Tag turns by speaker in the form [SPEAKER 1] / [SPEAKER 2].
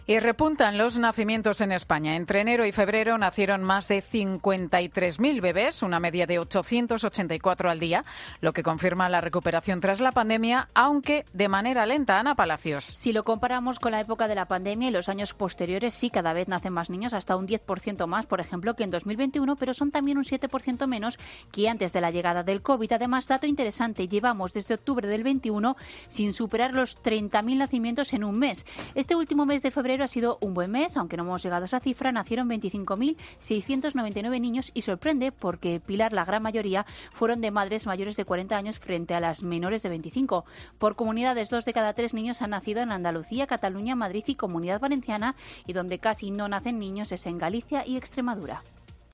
[SPEAKER 1] Y repuntan los nacimientos en España. Entre enero y febrero nacieron más de 53.000 bebés, una media de 884 al día, lo que confirma la recuperación tras la pandemia, aunque de manera lenta. Ana Palacios.
[SPEAKER 2] Si lo comparamos con la época de la pandemia y los años posteriores, sí, cada vez nacen más niños, hasta un 10% más, por ejemplo, que en 2021, pero son también un 7% menos que antes de la llegada del COVID. Además, dato interesante, llevamos desde octubre del 21 sin superar los 30.000 nacimientos en un mes. Este último mes de febrero ha sido un buen mes, aunque no hemos llegado a esa cifra. Nacieron 25.699 niños y sorprende porque, Pilar, la gran mayoría fueron de madres mayores de 40 años frente a las menores de 25. Por comunidades, 2 de cada 3 niños han nacido en Andalucía, Cataluña, Madrid y Comunidad Valenciana, y donde casi no nacen niños es en Galicia y Extremadura.